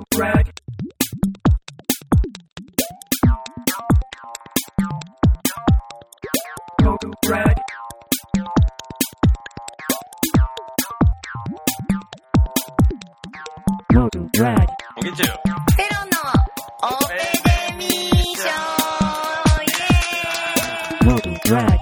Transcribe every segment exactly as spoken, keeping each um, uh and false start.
Rag. Rag. Rag. おぎちゅうペロのオペデミー賞イエーイ Rag.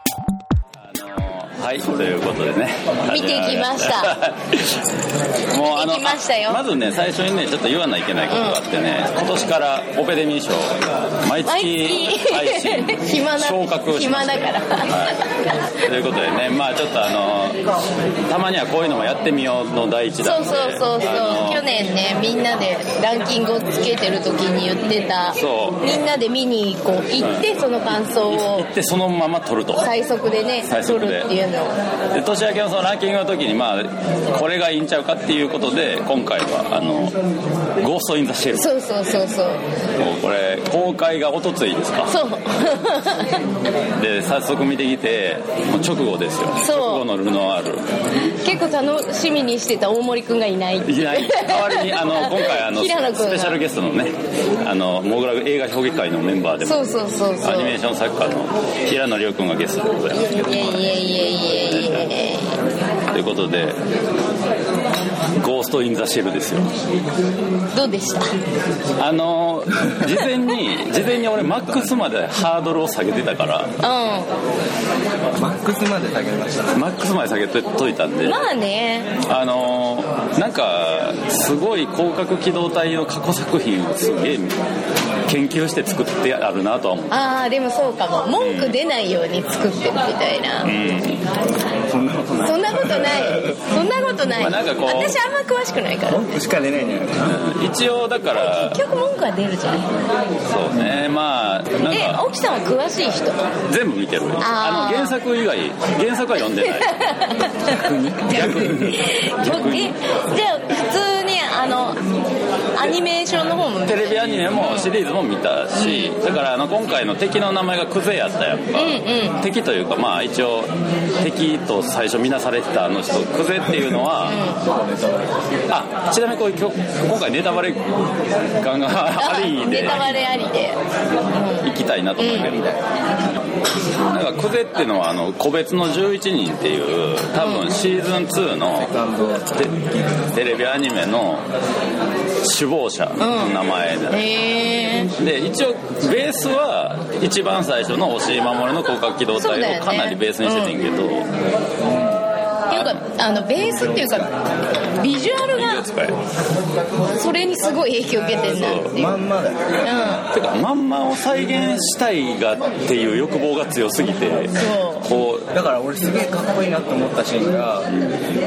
はいということでね見てきましたもうあの見てきましたよまずね最初にねちょっと言わないといけないことがあってね、うん、今年からオペデミー賞毎月配信暇な昇格しました暇だから、 はい、ということでねまあちょっとあのたまにはこういうのもやってみようの第一弾でそうそうそうそう去年ねみんなでランキングをつけてる時に言ってたそうみんなで見に行こう行って、うん、その感想を行ってそのまま撮ると最速でね撮るっていうので年明けのそのランキングの時にまあこれがいいんちゃうかっていうことで今回はあのゴースト・イン・ザ・シェルそうそうそうそうもうこれ公開がおとついですかそうで早速見てきてもう直後ですよ直後のルノワール結構楽しみにしてた大森くんがいないいない代わりにあの今回あのスペシャルゲストのねあのモグラ映画評議会のメンバーでもそうそうそうそうアニメーション作家の平野亮君がゲストでございますけどいやいやいやいやいやいやということでゴースト・イン・ザ・シェルですよどうでしたあの事前に事前に俺マックスまでハードルを下げてたからうんマックスまで下げましたマックスまで下げといたんでまあねあのなんかすごい広角機動隊の過去作品をすげえ研究して作ってあるなとは思うああでもそうかも文句出ないように作ってるみたいな、 うん、 そんなことないそんなことないそんなことない、 まあ、なんかこう私あんま詳しくないから文句しか出ないんじゃないかな一応だから結局文句は出るじゃんそうねまあなんかえ奥さんは詳しい人全部見てるあの原作以外原作は読んでない逆に逆にえじゃあ普通にあのアニメーションの方も見たテレビアニメもシリーズも見たし、うん、だからあの今回の敵の名前がクゼやったやっぱ、うんうん、敵というかまあ一応敵と最初見なされてたあの人クゼっていうのは、うん、あちなみにこう今日今回ネタバレ感がありでネタバレありで、 うん、行きたいなと思うけど、うん、なんかクゼっていうのはあの個別のじゅういちにんっていう多分シーズンツーのテレビアニメの首謀者の名前で、うんへー、で一応ベースは一番最初の押井守の広角機動隊をかなりベースにしててんけど、ねうん、 っていうかあのベースっていうかビジュアルがそれにすごい影響を受けてんなっていうまんまだよ、 うん、てかまんまを再現したいがっていう欲望が強すぎてそうこうだから俺すげえかっこいいなと思ったシーンが、うん、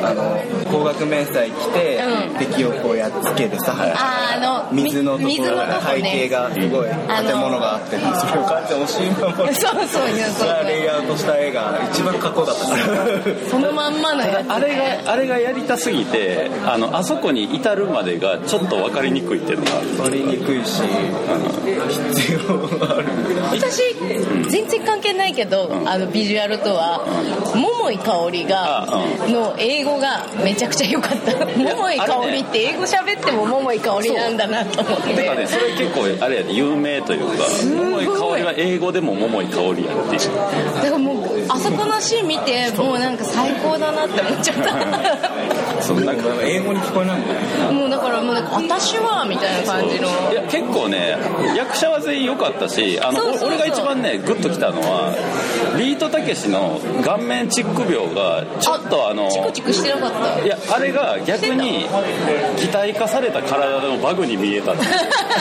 あの光学迷彩着て、うん、敵をこうやっつけてさああの水のところが背景がすごい建物があって、うん、それを完全に押し守るそうそうそうレイアウトした絵が一番かっこよかったからそのまんまのやつあれがあれがやりたすぎてあのあそこに至るまでがちょっと分かりにくいっていうのがある分かりにくいし、うん、必要がある私、うん、全然関係ないけど、うん、あのビジュアルとは、うん、桃井かおりが、うん、の英語がめちゃくちゃ良かった桃井かおりって英語喋っても桃井かおりなんだなと思っててかねそれ結構あれやで有名というか桃井かおりは英語でも桃井かおりやっていうだからもうあそこのシーン見てもうなんか最高だなって思っちゃったそうなんか英語に聞こえないんだよもうだからもうなんか私はみたいな感じのいや結構ね役者は全員良かったしあのそうそうそう俺が一番ねグッときたのはビートたけしの顔面チック病がちょっとあのチクチクしてなかったいやあれが逆に擬態化された体のバグに見えた設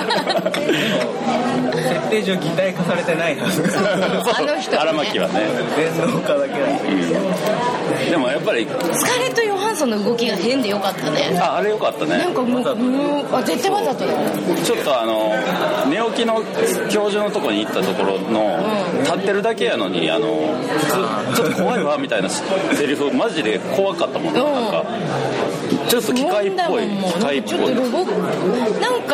定上擬態化されてないはずあの人、ね、 荒牧はね電脳化だけだ、 うん、でもやっぱりスカーレット・ヨハンソンの動きが変でよかったねああれよかったねなんかもう、うん、あ絶対わざとだちょっとあの寝起きの教授のとこに行ったところの、うん、立ってるだけやのにあの普通ちょっと怖いわみたいなセリフマジで怖かったもん、うん、なんかちょっと機械っぽい機械っぽいちょっとロボなんか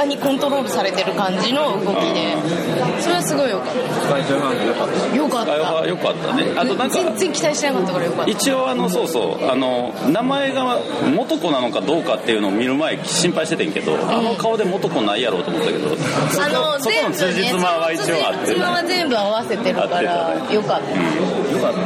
にコントロールされてる感じの動きで、それはすごい良かった。 スカイジョハンソン良かった。 良かった。 良かったね。あとなんか全然期待してなかったから良かった。 一応あのそうそうあの名前が元子なのかどうかっていうのを見る前心配しててんけど、うん、あの顔で元子ないやろうと思ったけど、 あのそこの辻褄は一応あって、 辻褄は全部合わせてるから良かった。 良かった。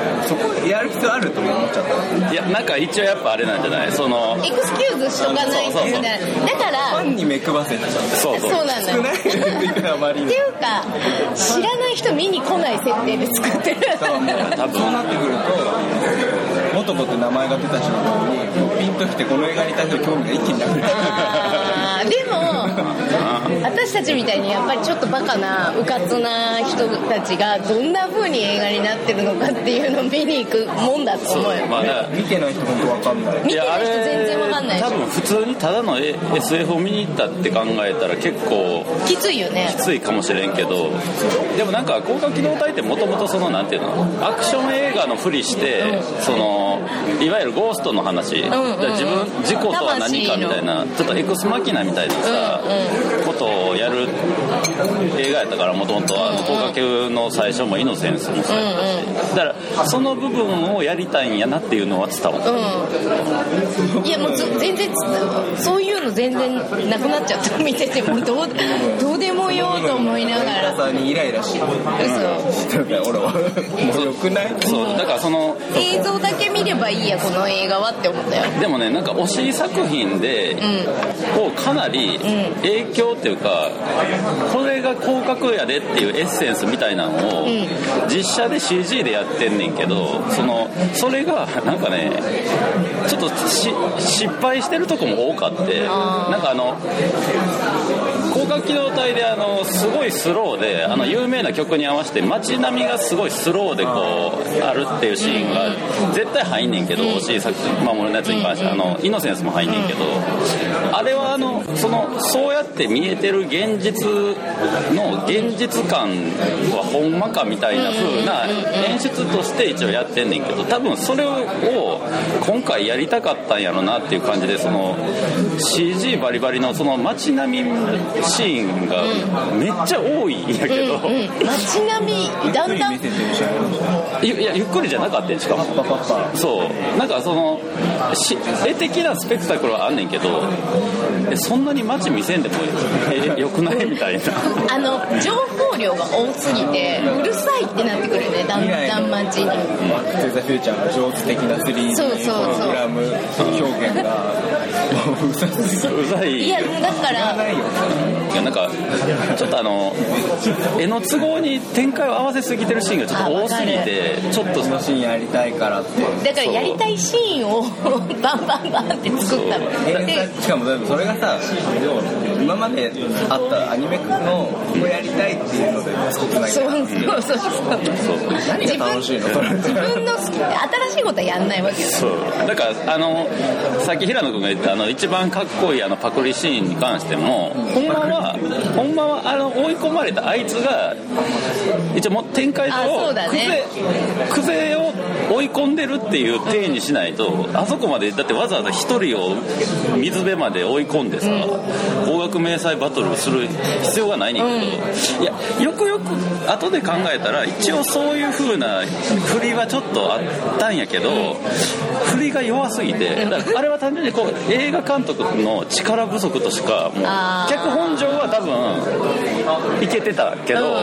そこやる必要あると思っちゃった。 いやなんか一応やっぱあれなんじゃない、そのエクスキューズしとかないとみたいな。だからファンに目配せちゃう。 そうそう。 そうなんだよ。 少ないあまり。 っていうか知らない人見に来ない設定で作ってる。 多分そうなってくると元子って名前が出た瞬間にピンときてこの映画に対する興味が一気になくなる。 あでも私たちみたいにやっぱりちょっとバカなうかつな人たちがどんな風に映画になってるのかっていうのを見に行くもんだと思うよ。 まあ、 見てない人本当わかんない。 見てない人全然わかんないでしょ。 多分普通にただの エスエフ を見に行ったって考えたら結構きついよね。 きついかもしれんけど、でもなんか高架機動隊ってもともとそのなんていうのアクション映画のふりして、うん、そのいわゆるゴーストの話、うんうんうん、自分自己とは何かみたいなちょっとエクスマキナみたいなさ、うんうん、ことをやる映画やったから、もともと高架級の最初もイノセンスもそうやったし、うんうん、だからその部分をやりたいんやなっていうのは伝わった、 うん、いやもう全然そういうの全然なくなっちゃった見ててもどう、どうでもようと思いながらさにイライラしてる。 嘘俺はもうよくない？ そうだからその映像だけ見ればいいやこの映画はって思ったよ。 でもねなんか推し作品で、うん、をかなり影響っていうか、うん、これが広角やでっていうエッセンスみたいなのを、うん、実写で シージー でやってんねんけど、そのそれがなんかねちょっとし失敗してるとこも多かって、なんかあの広角機動隊であのすごいスローであの有名な曲に合わせて街並みがすごいスローでこうあるっていうシーンが絶対入んねんけど、惜しい作品守るのやつに関してあのイノセンスも入んねんけど、あれはあのそのそうやって見えてる現実の現実感はほんまかみたいな風な演出として一応やってんねんけど、多分それを今回やりたかったんやろなっていう感じで、その シージー バリバリのその街並みシーンがめっちゃ多いんやけど、 うんうん、街並みだんだんいやゆっくりじゃなかったんしかもそうなんかその絵的なスペクタクルはあんねんけど、そんなに街見せんでもえよくないみたいなあの情報量が多すぎてうるさいってなってくるよね、だんだん街に。 バック・トゥ・ザ・フューチャーの上手的な スリーディー プログラム表現がうざすぎる。 うざい。 いやだからいやなんかちょっとあの絵の都合に展開を合わせすぎてるシーンがちょっと多すぎて、ちょっとそのシーンやりたいからってだからやりたいシーンをバンバンバンって作ったので、 しかもそれがさ今まであったアニメのこれやりたいっていうので作ってないから、 そうそうそうそう何が楽しいの？ 自分の好き新しいことはやんないわけよ。 そうだからあのさっき平野君が言ったあの一番かっこいいあのパクリシーンに関しても、ほんまはほんまはあの追い込まれたあいつが一応もう展開上、 ね、 クゼクゼを追い込んでるっていう体にしないと、あそこまでだってわざわざ一人を水辺まで追い込んでさ、邦楽迷彩バトルをする必要がないねんけど、うん、いやよくよく後で考えたら一応そういう風な振りはちょっとあったんやけど、振りが弱すぎて、だからあれは単純にこう映画監督の力不足としかもう脚本上は多分いけてたけど、うんうん、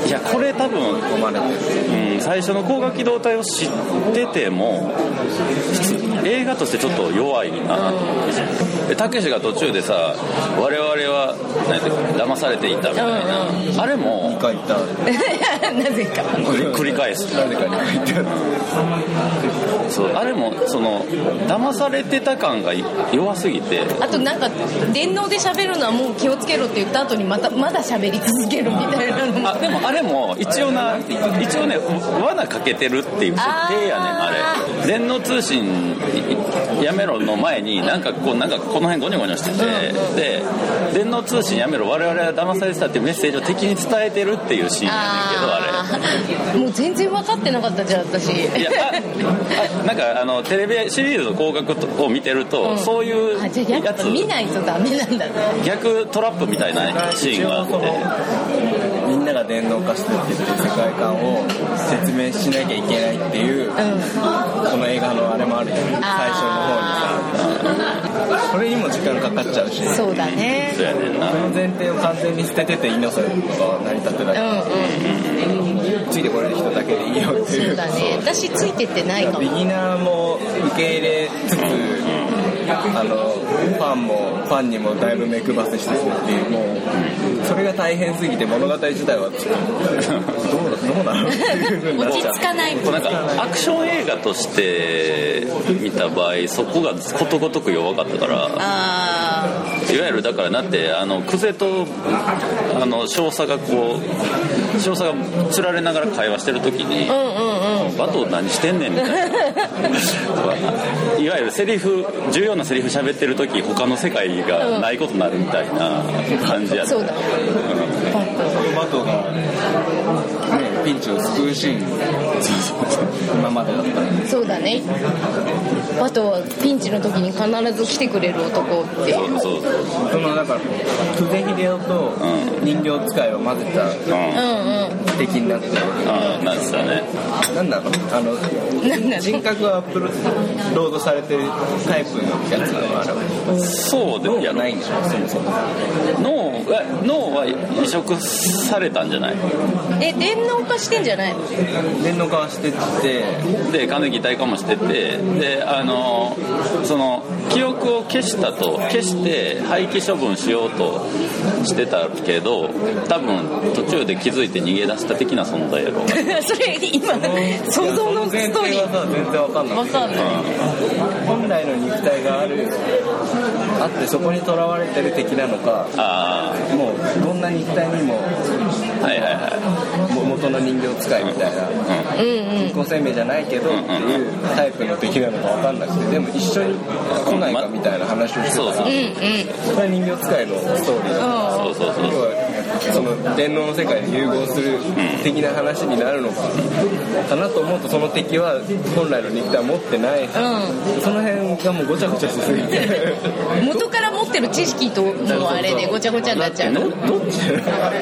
いやこれ多分、うん、最初の高画機動隊を知ってても映画としてちょっと弱いなと思って、たけしが途中でさ我々は何て騙されていたみたいな、うんうん、あれもにかい言ったなぜか繰り返すなぜかにかい言った、 そうあれもその騙されてた感が弱すぎて、 あとなんか電脳で喋るのはもう気をつけろって言った後にまたまだ喋り続けるみたいなのも、 あでもあれも一応な一応ね罠かけてるっていう設定やねんあれ。電脳通信やめろの前になんかこうなんかこの辺ゴニョゴニョしてて、うん、で電脳通信やめろ我々は騙されてたっていうメッセージを敵に伝えてるっていうシーンやねんけど、あれもう全然分かってなかったじゃん私。いやあなんかあのテレビシリーズの広告を見てると、うん、そういうあじゃあやつ見ないとダメなんだね。 逆トラップみたいなシーンがあって、 みんなが電脳化してるっていう世界観を説明しなきゃいけないっていう、うん、この映画のあれもあるよね、最初の方にさ、それにも時間かかっちゃうし。 そうだね。 そうやねんな。 その前提を完全に捨てててイノセントが成り立ってない、うんうん、ついてこれる人だけでいいよっていう。 そうだね、私ついてってないかも。 ビギナーも受け入れつつ、あのファンもファンにもだいぶ目配せしてるっていう、もうそれが大変すぎて物語自体はどうどうなのっていう風になっちゃう。 落ち着かない。 なんかアクション映画として見た場合そこがことごとく弱かったから、あいわゆるだからだってあのクゼとあの少佐がこう少佐がつられながら会話してる時に、うんうんうん、バト何してんねんみたいないわゆるセリフ重要なセリフ喋ってる時他の世界がないことになるみたいな感じやった、 そうだ、うん、 バトが、ね、ピンチを救うシーン今までだったらそうだね、バトはピンチの時に必ず来てくれる男ってそうそうそう、 そのだから久世秀夫と人形使いを混ぜた敵になってる、 うんうん、なんですかね、 なんなのあの人格がアップロードされてるタイプのやつなのあれは。 そうで脳がないんでしょ、そもそも脳が脳は移植されたんじゃない？ え電脳化してんじゃないの？ 電脳化はしててで金擬態化もしてて、であのその記憶を消したと消して廃棄処分しようとしてたけど多分途中で気づいて逃げ出した的な存在やろそれ今想像のストーリーはさ全然わかんない。 わかんない。 本来の肉体があるあってそこにとらわれてる敵なのか、あもうどんな肉体にも、はいはいはい、元の人形使いみたいな、人工生命じゃないけどっていうタイプの敵なのかわかんなくて、でも一緒に来ないかみたいな話をしてたら、そうそう、それは人形使いのストーリーだ。そうそうそう。その電脳の世界で融合する的な話になるのか、かなと思うと、その敵は本来の肉体を持ってない、うん、その辺がもうごちゃごちゃしすぎて元から持ってる知識とのあれでごちゃごちゃになっちゃう。どっち？全く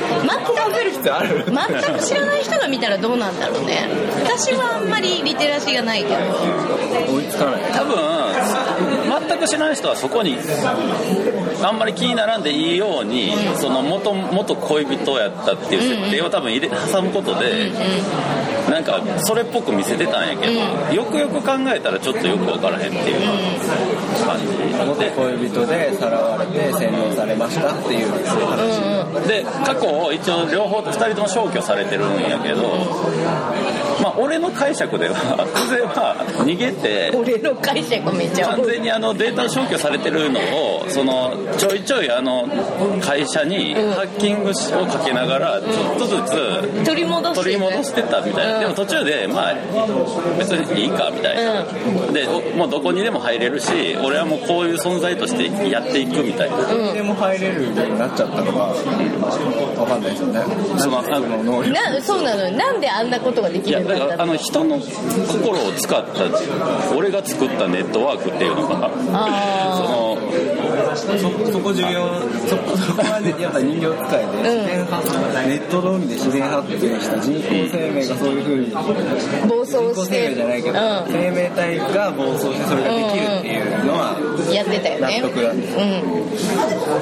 全く知らない人が見たらどうなんだろうね。私はあんまりリテラシーがないけど追いつかない。 多分全く知らない人はそこにあんまり気にならんでいいように、うん、その元元恋人やったっていう設定を多分入れ挟むことで、うんうん、なんかそれっぽく見せてたんやけど、うん、よくよく考えたらちょっとよく分からへんっていう感じ、 うん、元恋人でさらわれて洗脳されましたっていう話、 うん、で過去を一応両方ふたりとも消去されてるんやけど、まあ俺の解釈では久世は逃げて俺の解釈めっちゃ完全にあのデータ消去されてるのをそのちょいちょいあの会社にハッキングをかけながらちょっとずつ取り戻して、 取り戻してたみたいな、うん、でも途中でまあ別にいいかみたいな、うん、でもうどこにでも入れるし俺はもうこういう存在としてやっていくみたいな、 どこにでも入れるようになっちゃったのが分かんないですよね。 そのあの能力なそうなの。なんであんなことができるんだったの？ いやだからあの人の心を使った俺が作ったネットワークっていうのがあそのそ, そこ重要 そ, そこは、ね、やっぱ人形使いで、うん、自然発ネットのみで自然発生した人工生命がそういう風に暴走して人工生命じゃないけど、うん、生命体が暴走してそれができるっていうのは、 うんうん、やってたよね。 納得なんです、うん、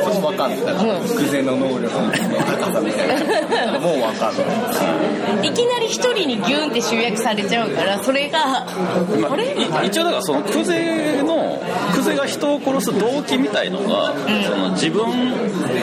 そこ分かんない。久世の能力の高さみたいなもう分かんない。 いきなり一人にギュンって集約されちゃうからそれが、まあ、あれ一応だからその久世の久世が人を殺す動機みたいのが、うん、その自分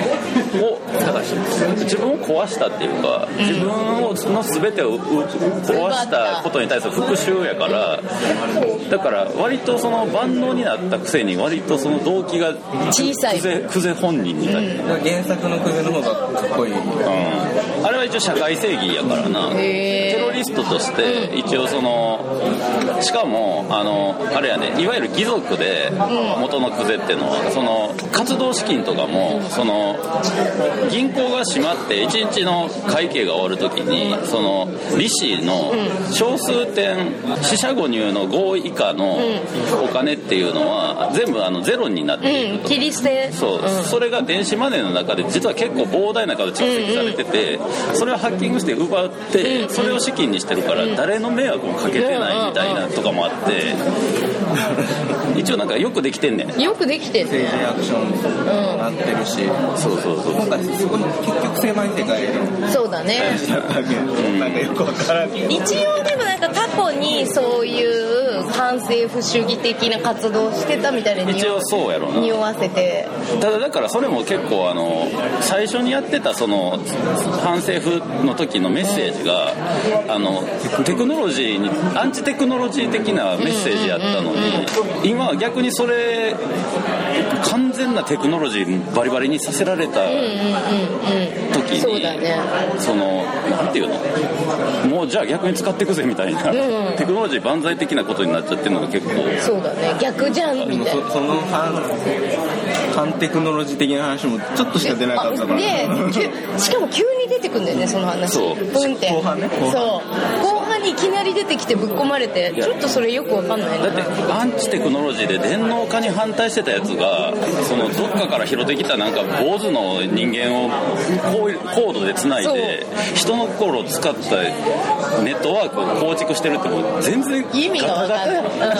自分を壊したっていうか、うん、自分の全てを壊したことに対する復讐やから、だから割とその万能になったくせに割とその動機が小さいクゼ本人になって、うん、 原作のクゼの方がかっこいい、うん、 あれは一応社会正義やからな。テロリストとして一応その、しかもあのあれやね、いわゆる義族で元のクゼっていうのはその活動資金とかもその銀行が閉まっていちにちの会計が終わるときにその利子の小数点四捨五入のご以下のお金っていうのは全部あのゼロになっていると、 うん、切り捨て、 そう、うん、それが電子マネーの中で実は結構膨大な数蓄積されてて、うんうん、それをハッキングして奪ってそれを資金にしてるから誰の迷惑もかけてないみたいなとかもあって一応なんかよくできてんねん。 よくできてんね。 政治アクションになってるし、 うん、そうそうそう、 今回そこに結局狭い世界でそうだねなんかよくわからんけど、 一応でもなんか過去にそういう反政府主義的な活動をしてたみたいな一応そうやろうな、 匂わせて、 ただだからそれも結構あの最初にやってたその反政府の時のメッセージが、うん、あのテクノロジーにアンチテクノロジー的なメッセージやったのに、今は逆にそれ完全なテクノロジーバリバリにさせられた時に、 そうだね、 そのなんていうの、もうじゃあ逆に使っていくぜみたいな、うん、テクノロジー万歳的なことになっちゃってるのが結構そうだね、逆じゃんみたいな。 そ, その反反テクノロジー的な話もちょっとしか出なかったから、 でしかも急に出てくんだよね、その話。 そううんって後半ね、後半そう後半にいきなり出てきてぶっ込まれて、ちょっとそれよくわかんないな。 だってアンチテクノロジーで電脳化に反対してたやつがそのどっかから拾ってきたなんか坊主の人間をコードでつないで人の心を使ったネットワークを構築してるってもう全然意味がわかんない、うん、 分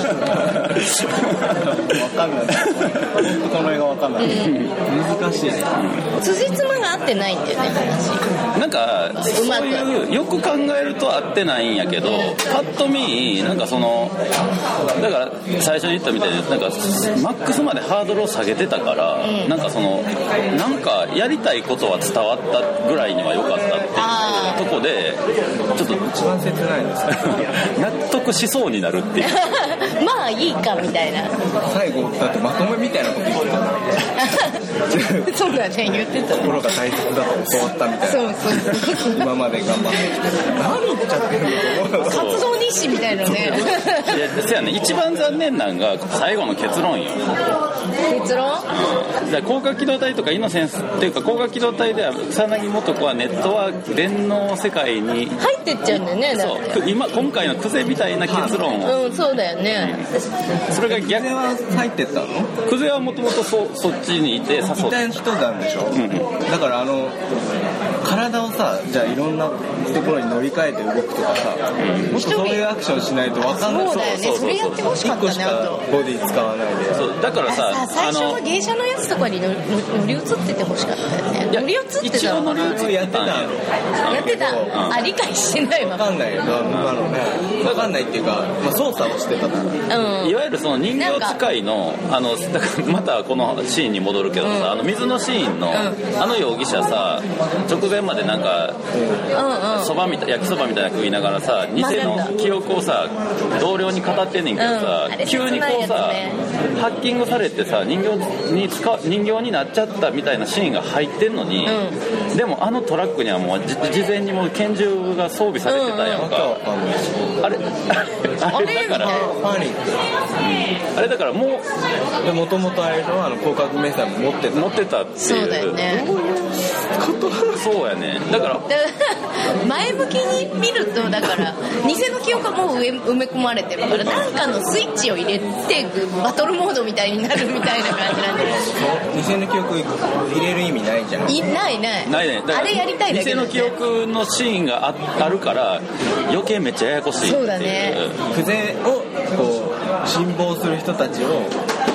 かんないこの映画分かんない、うん、難しいね。 辻褄が合ってないんだよね、話。 なんかそういうよく考えると合ってないんやけど、パッと見なんかそのだから最初に言ったみたいになんかマックスまでハードルを下げてたから、うん、なんかそのなんかやりたいことは伝わったぐらいには良かったっていうとこでちょっと一番切ないです納得しそうになるっていうまあいいかみたいな。 最後だってまとめみたいなこと言ってたそうだね、言ってた。 心が大切だと教わったみたいな。 そうそう今まで頑張ってきて何言っちゃってるの活動日誌みたいなね。 いやですよね、一番残念なんが最後の結論よ。 結論、 うん、だから高架機動隊とかイノセンスっていうか高架機動隊では草薙素子はネットワーク電脳世界に入ってっちゃうんだよね。 そう今今回のクゼみたいな結論を、 うん、そうだよね、 うん、それが逆クゼは入ってったの？ クゼはもともとそっちにいて誘っていた人なんでしょ、うん、だからあの体をさ、じゃあいろんなところに乗り換えて動くとかさ、うん、もっとそういうアクションしないと分かんない。 そうだよね、それやってほしかったね。 いっこしかボディ使わないで。 そうだからさ、 最初の芸者のやつとかに乗り移っててほしかったよね。乗り移ってた一応乗り移ってやってたのやってた、うん、あ、理解してないわ。 分かんないよ、なのね、分かんないっていうか、まあ、操作をしてた、 うん、いわゆるその人形使いのあのだからまたこのシーンに戻るけどさ、うん、あの水のシーンの、うん、あの容疑者さ直前までなんかそば、うんうん、みた焼きそばみたいな食いながらさ偽の記憶をさ同僚に語ってんねんけどさ、うん、急にこうさ、ね、ハッキングされてさ人形に使人形になっちゃったみたいなシーンが入ってんのに、うん、でもあのトラックにはもう事前にもう拳銃が装備されてたやんか、うんうん、あれあれだからパニック、 うん、あれだからもうでもともとあれでしょ、あの広角迷彩も持ってた持ってたっていう。 そうだよね。 そうやね。だから前向きに見るとだから偽の記憶がもう埋め込まれてるからなんかのスイッチを入れてバトルモードみたいになるみたいな感じなんで偽の記憶入れる意味ないじゃん。 いないないないね。 あれやりたいだけ偽の記憶のシーンが あ, あるから余計めっちゃややこしいっていう。 そうだね。 クゼをこう辛抱する人たちを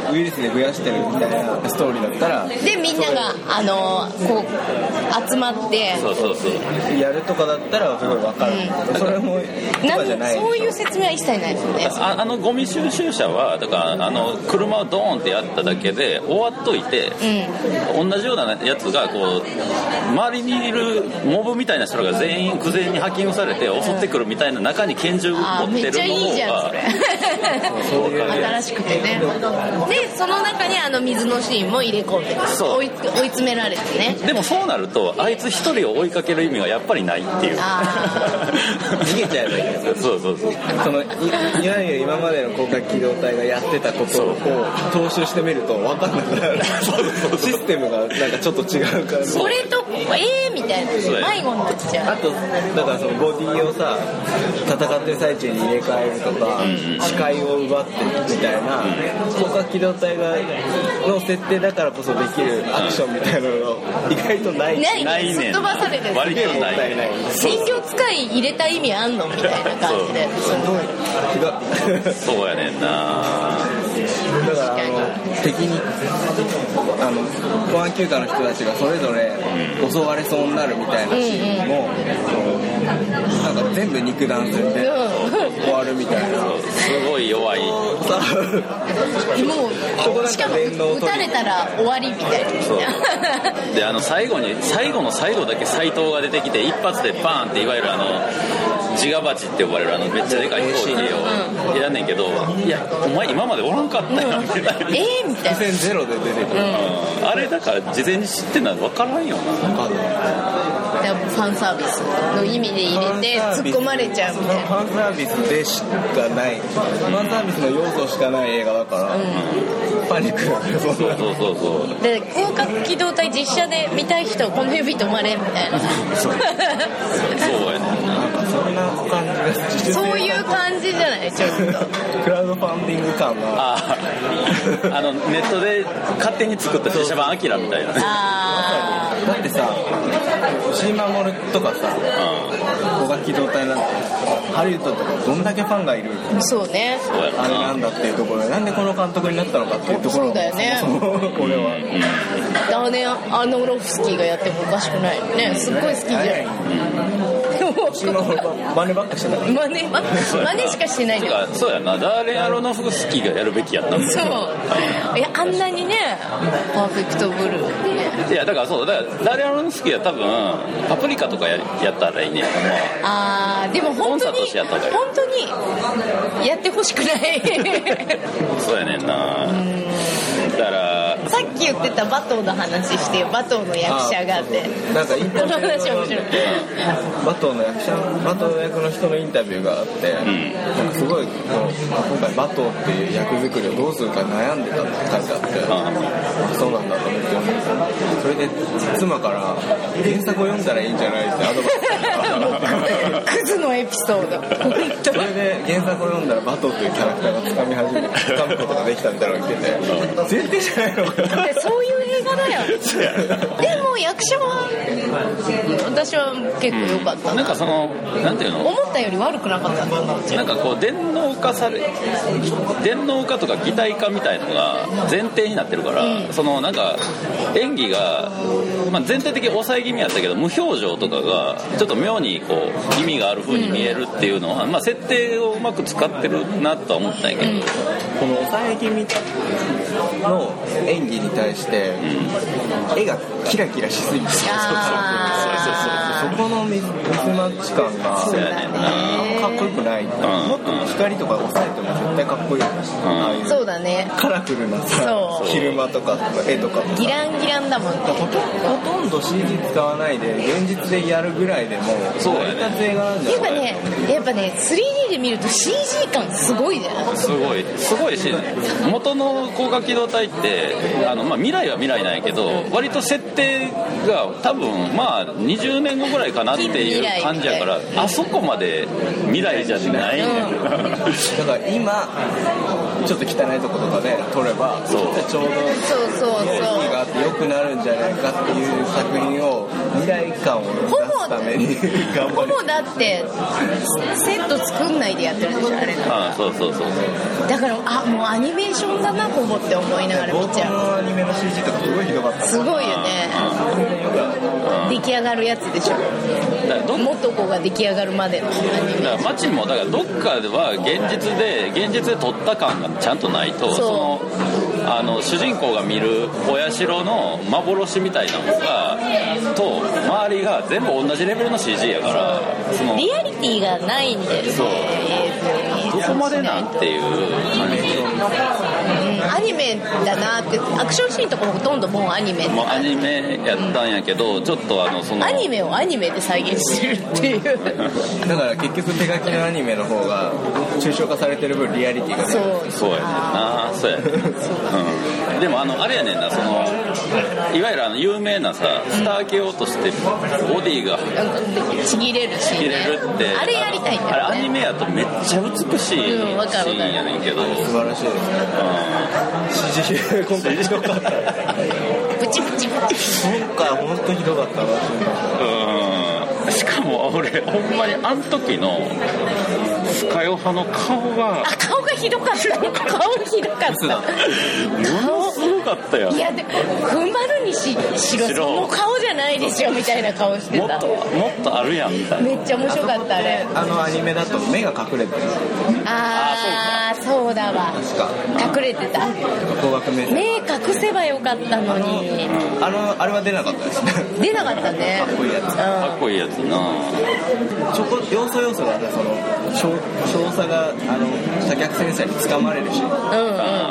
ウイルスで増やしてるみたいなストーリーだったら、 でみんながあのこう集まってそうそうそうやるとかだったらすごい分かる、うん、それもとかじゃない。 そういう説明は一切ないですよね。 あ, あのゴミ収集車はだからあの車をドーンってやっただけで終わっといて、うん、同じようなやつがこう周りにいるモブみたいな人が全員久世にハッキングされて襲ってくるみたいな、中に拳銃持ってるの方がめっちゃいいじゃんそれ新しくてね。でその中にあの水のシーンも入れ込んで追い、追い詰められてね。 でもそうなるとあいつ一人を追いかける意味はやっぱりないっていう。 逃げちゃえばいいけどそうそうそうその い, いわゆる今までの広角機動隊がやってたことを踏襲してみると分かんなくなるシステムがなんかちょっと違うからそれとえーみたいな迷子になっちゃう。 あとだからそのボディをさ戦ってる最中に入れ替えるとか、うんうん、視界を奪ってみたいな、うん、広角機動隊がの設定だからこそできるアクションみたいなのが意外とないないね。すっ飛ばされてる。 割とない人形使い入れた意味あんのみたいな感じで。 そうそうやねんな。 だからあの敵にあの公安休暇の人たちがそれぞれ襲われそうになるみたいなシーンも、うんうん、なんか全部肉弾戦で終わるみたいな。 すごい弱い。もうしかも撃たれたら終わりみたいな。 そうであの最後に最後の最後だけ斎藤が出てきて一発でバーンっていわゆるあのジガバチって呼ばれるあのめっちゃでかい飛行機をやんねんけど、いやお前今までおらんかったよみたいな。 えーみたいな。 伏線ゼロで出てくる、 うん、あれだから事前に知ってんのは分からんよな。 ファンサービスの意味で入れて突っ込まれちゃうみたいな。 ファンサービスでしかないファンサービスの要素しかない映画だから、うん、パニックだからそうそうそうそうで広角機動隊実写で見たい人はこの指止まれみたいなそうやねなんかそんな感じがそういう感じじゃないちょっとクラウドファンディング感がああのネットで勝手に作った実写版アキラみたいな。 あだってさ石井守とかさ広角機動隊なんてハリウッドとかどんだけファンがいる。 そうねあれなんだっていうところでなんでこの監督になったのかっていうところ。 そうだよね俺は、 うん、だねアーノフスキーがやってもおかしくないよね。すっごい好きじゃん。 石井守真似ばっかしてない。 真似真似しかしてないんだよ。 そうやなダーレン・アロノフスキーがやるべきやった。 そういやあんなにねパーフェクトブルーいやだからそうだからダーレン・アロノフスキーは多分パプリカとか や, やったらいいねやと思う。 あーでも本当に本当にやってほしくないそうやねんな。だからさっき言ってたバトーの話してよ。バトーの役者があってなんかインタビューこの話面白い。 バトーの役者バトー役の人のインタビューがあって、うん、なんかすごいこう今回バトーっていう役作りをどうするか悩んでたって書いてあって、うん、そうなんだと思ってそれで妻から原作を読んだらいいんじゃないってアドバイスクズのエピソードそれで原作を読んだらバトーというキャラクターがつかみ始めてつかむことができたみたいなのを言ってて前提じゃないのかな。 そういう映画だよでも役者は私は結構良かった、うん、 なんかそのなんていうの思ったより悪くなかったんだなんかこう電脳化され電脳化とか擬態化みたいのが前提になってるから、うん、そのなんか演技が、まあ、全体的に抑え気味やったけど無表情とかがちょっと妙にこう意味がある風に見えるっていうのは、うんまあ、設定をうまく使ってるなとは思ったんやけど、うん、 この抑え気味の演技に対して、うん、絵がキラキラしすぎてそこのミスマッチ感がそうやねんなかっこよくない、うん、もっと光とか抑えても絶対かっこいいし、 うん、そうだねカラフルなさ昼間とか絵とかもギランギランだもんね。 ほと、ほとんど シージー 使わないで現実でやるぐらいでも成り立つ映画なんじゃない。 やっぱねやっぱね スリーディー で見ると シージー 感すごいじゃん。 すごいすごいし元の広角機動隊ってあの、まあ、未来は未来なんやけど割と設定が多分まあにじゅうねんごぐぐらいかなっていう感じやから、あそこまで未来じゃないね、うん、 だから今ちょっと汚いとことかで撮ればちょうどそうそうそう意があって良くなるんじゃないかっていう作品を未来感を出すために頑張る。 ほぼだってセット作んないでやってるでしょあれ。 ああそうそうそう。 だからあもうアニメーションだなほぼって思いながら見ちゃう。 冒頭のアニメの シージー とかすごいひどかった。 すごいよね。出来上がるやつでしょ。元子が出来上がるまでのアニメ。 だから街もだからどっかでは現実で現実で撮った感がちゃんとないと、そのあの主人公が見るお社の幻みたいなのがと周りが全部同じレベルの シージー やから、そのリアリティがないんだよね。 そうどこまでなんていう感じ、 うん、アニメだなって。アクションシーンとかもほとんどもうアニメ。 もうアニメやったんやけど、ちょっとあのそのアニメをアニメで再現してるっていうだから結局手書きのアニメの方が抽象化されてる分リアリティがね。 そうそうやねんな。そうやねん、うん、でもあのあれやねんな、そのいわゆるあの有名なさスター系落としてボディがちぎれるシーン、ね、 ちぎれるって、 あれやりたいんだよね。 あれアニメやとめっちゃ美しいシーンやねんけど、 素晴らしいですね、うん、シージー 今回ひどかったプチプチプチ今回本当ひどかったな。 うん、しかも俺ほんまにあの時のスカヨハの顔があ顔がひどかった顔ひどかったものすごかったよ。 いやで踏ん張るにししろその顔じゃないでしょみたいな顔してた。 もっともっとあるやんみたいな。 めっちゃ面白かったあれ。 あのアニメだと目が隠れてる。 ああそうだわ。隠れてた。目隠せばよかったのに。 あのあれは出なかったですね。 出なかったね。 かっこいいやつ。 かっこいいやつな。 ちょこ要素要素がね、その少少佐があの射客戦車に掴まれるし、うんうん、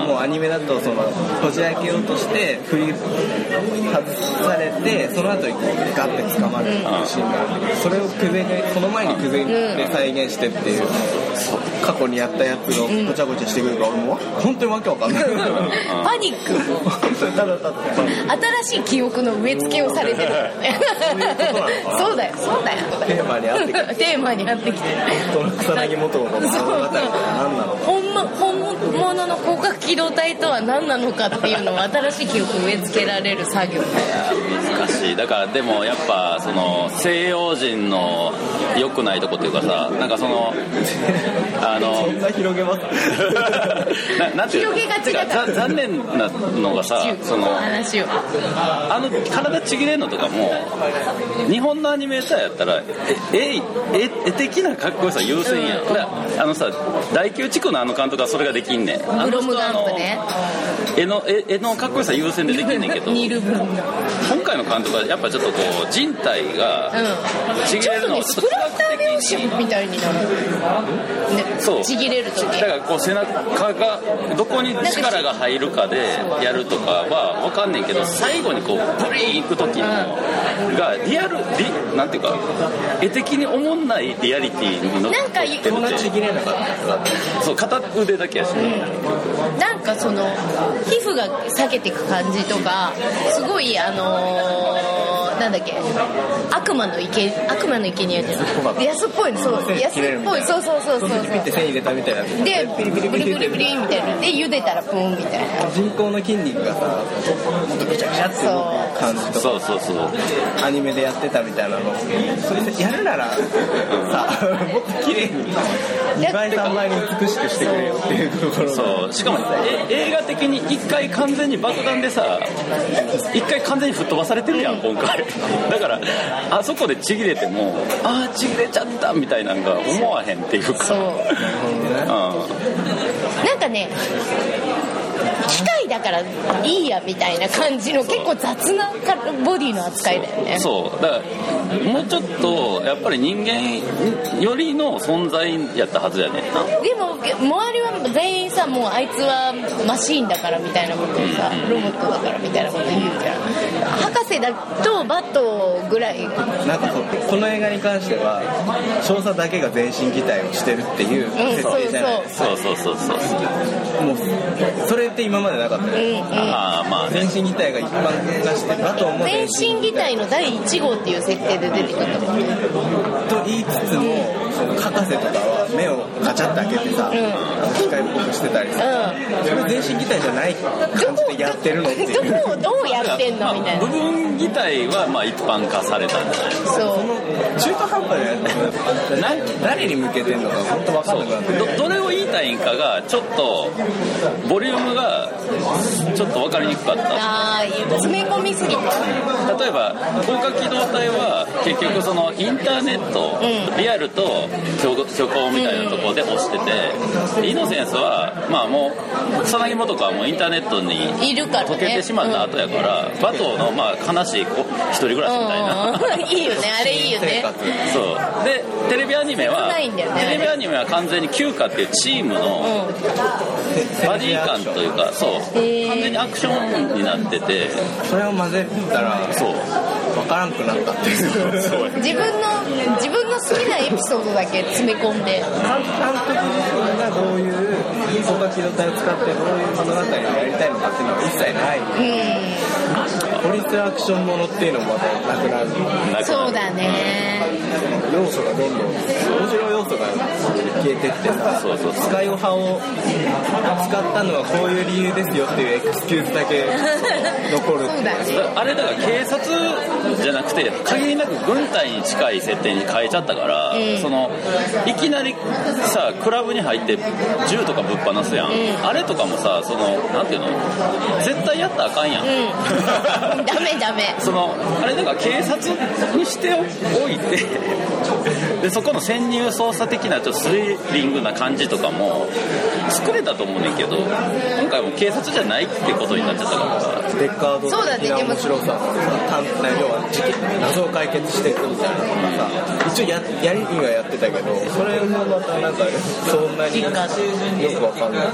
もうアニメだとそのこじ開けようとして振り外されてその後にこうガッて掴まれるシーンがあるんだけど、それをクゼでその前にクゼで再現してっていう、過去にやったやつをごちゃごちゃしてくるから俺も本当にわけわかんないパニックただただ新しい記憶の植え付けをされてるからねそうだよそうだよテーマに合ってきてテーマに合ってきて草薙元子の物語って何なのか、 本, 本物の広角機動隊とは何なのかっていうのを新しい記憶を植え付けられる作業。 難しい。だからでもやっぱその西洋人の良くないとこっていうかさ、なんかそのあのそんな広げますななんていう広げがちだから残念なのがさ、その話をあの体ちぎれんのとかも日本のアニメーターやったらええ絵的なかっこよさ優先やん、うん、あのさ大宮地区のあの監督はそれができんねん。 ブロムガンプね、 絵の絵のかっこよさ優先でできんねんけど今回の監督はやっぱちょっとこう人体がちぎれるのをちょっとねスプラッター描写みたいになる、ね、そうちぎれるときだからこう背中がどこに力が入るかでやるとかは分かんねんけど、最後にこうブリーンいく時のがリアルリなんていうか絵的におもんないリアリティに乗ってて、 こんなちぎれなかったそう片腕だけやし、 うん、なんかその皮膚が裂けていく感じとかすごいあのー、なんだっけ悪魔の池悪魔の池にあるじゃない安っぽいのそう安っぽいそうそうそうそうそうピッて線入れたみたいなでピリピリピリピリピリみたいなで茹でたらプーンみたいな人工の筋肉がさもっとぐちゃぐちゃって動く感じとかそうそうそうアニメでやってたみたいなのそれでやるならさもっと綺麗ににばいさんばいに美しくしてくれよっていうところそうしかも映画的に一回完全に爆弾でさ一回完全に吹っ飛ばされてるやん今回だからあそこでちぎれてもあーちぎれちゃったみたいなのが思わへんっていうかそう、うん、なんかね機械だからいいやみたいな感じの結構雑なボディの扱いだよね。 そうだからもうちょっとやっぱり人間よりの存在やったはずやねんな。 でも周りは全員さもうあいつはマシーンだからみたいなことをさ、うん、ロボットだからみたいなこと言うじゃん。博士だとバットぐらいなんかこの映画に関しては少佐だけが全身擬態をしてるっていう設定じゃないですか、 うん、そうそうそうそうもうそれって今までなかったうんうん、 あまあ、 全身擬態が一般化してバトンも全身擬態のだいいち号っていう設定で出てくると言いつつも、その博士とかは目をガチャッと開けてさ、うん、あの機械っぽくしてたりさ、うん、それ全身擬態じゃない感じでやってるのっていうどこをどうやってんのみたいな。 部分擬態はまあ一般化されたんじゃないですか。 そう、 その中途半端なやつ誰に向けてんのか本当分かんなくなって、 ど, どれを言いたいんかがちょっとボリュームがちょっと分かりにくかった。 ああ、詰め込みすぎて。 例えば高架機動隊は結局そのインターネット、うん、リアルと虚構みたいなところで押してて、うん、イノセンスはまあもう草薙素子はもうインターネットに溶けてしまった後やから、バトのまあ悲しい一人暮らしみたいな、 うん、いいよね、あれいいよね。 そうでテレビアニメは、ね、テレビアニメは完全にキューカっていうチームのバディ感というか、そう完全にアクションになってて、 それを混ぜたらそう分からんくなったっていう自分の自分の好きなエピソードだけ詰め込んで、監督がどういう高架機動隊を使ってどういう物語をやりたいのかっていうのは一切ない、うん、ポリスアクションものっていうのもまたなくなる。 そうだね、 要素がどんどん面白い要素が消えてってさ、そうそう使い派を使ったのはこういう理由ですよっていうエクスキューズだけ残るそうだね、 あれだから警察じゃなくて限りなく軍隊に近い設定に変えちゃったから、うん、そのいきなりさクラブに入って銃とかぶっ放すやん、うん、あれとかもさ、そのなんていうの絶対やったらあかんやん、うん、 ダメダメそのあれだから警察にしておいてでそこの潜入捜査的なちょっとスリリングな感じとかも作れたと思うねんけど、今回も警察じゃないってことになっちゃったからデッカード的な面白さ、探偵要は事件謎を解決していくみたいなのがさ、一応 や, やりにはやってたけど、それもまたなんかそんなによくわかんない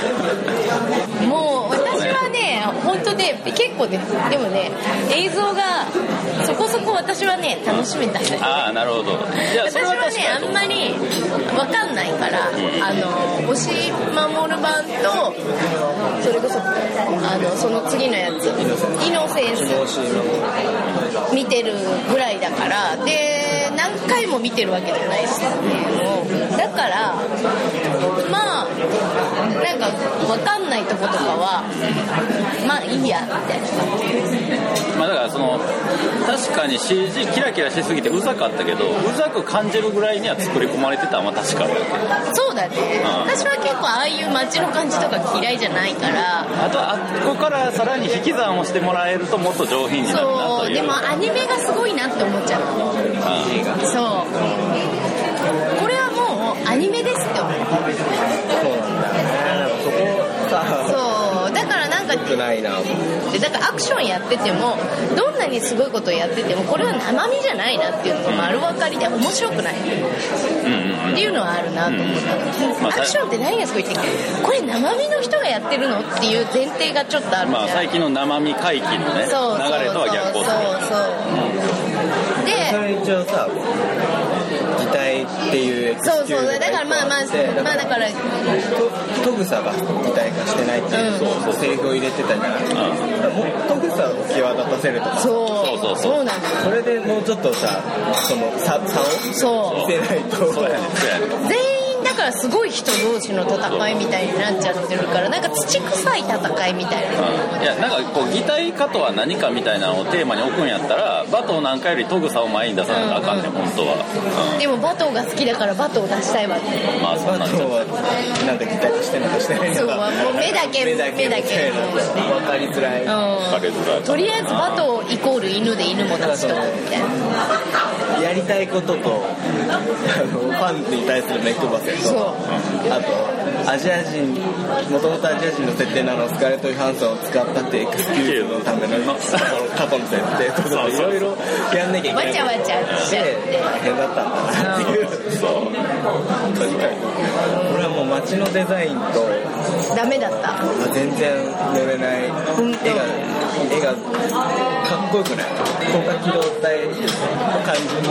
もう私はね本当ね結構ね、でもね映像がそこそこ私はね楽しめたんだよ。 ああなるほど。いや私はねあんまりわかんないから、うん、あの押し守る版とそれこそあのその次のやつイノセンス見てるぐらいだから、で何回も見てるわけじゃないですよね。だからまあなんかわかんないとことかはまあいいやみたいな。 まあだからその確かに シージー キラキラしすぎてうざかったけど、うざく感じるぐらいには作り込まれてたのは確かに。 そうだね、うん、私は結構ああいう街の感じとか嫌いじゃないから、 あとはあここからさらに引き算をしてもらえるともっと上品になるなという。 そうでもアニメがすごいなって思っちゃう。そうこれはもうアニメですって思う。 そうなんだね、そこさそうだからなんかないなだからアクションやっててもどんなにすごいことをやっててもこれは生身じゃないなっていうのが丸分かりで面白くない、うん、っていうのはあるなと思った、うんまあ、アクションって何がすごいってこれ生身の人がやってるのっていう前提がちょっとあるじゃん、 まあ、最近の生身回帰のねそうそうそう流れとは逆行する。 そうそう、うん、でそれ一応さ擬態っていうエクスキューズそうそうだからまあまあまあだからトグサが擬態化してないっていう、うん、セリフを入れてたじゃない、うん、だもうトグサを際立たせるとかそうそうそうそうなんです。 それでもうちょっとさその差を見せないとそうやね全員だからすごい人同士の戦いみたいになっちゃってるからなんか土臭い戦いみたいな、 うん、いやなんかこう擬態化とは何かみたいなのをテーマに置くんやったらバトーなんかよりトグサを前に出さなきゃあかんねん、うんうん、本当は、うん、 でもバトーが好きだからバトー出したいわって。 まあそうなんだ。バトーはなんか擬態化してるのかしてないのかそうもう目だけ目だけ目だけ分かりづらい、うん、 分かりづらい。 とりあえずバトーイコール犬で犬も出しとくみたいなやりたいこととあのファンに対する目配せと、あとアジア人もともとアジア人の設定なのスカーレット・ヨハンソンを使ったってエクスキューズのための過去の設定とかいろいろやんなきゃいけないわちゃわちゃしちゃって大変だったんだなっていう、そう確かにこれはもう街のデザインとダメだった。 全然乗れない絵が絵がかっこよくない高架機動隊の感じに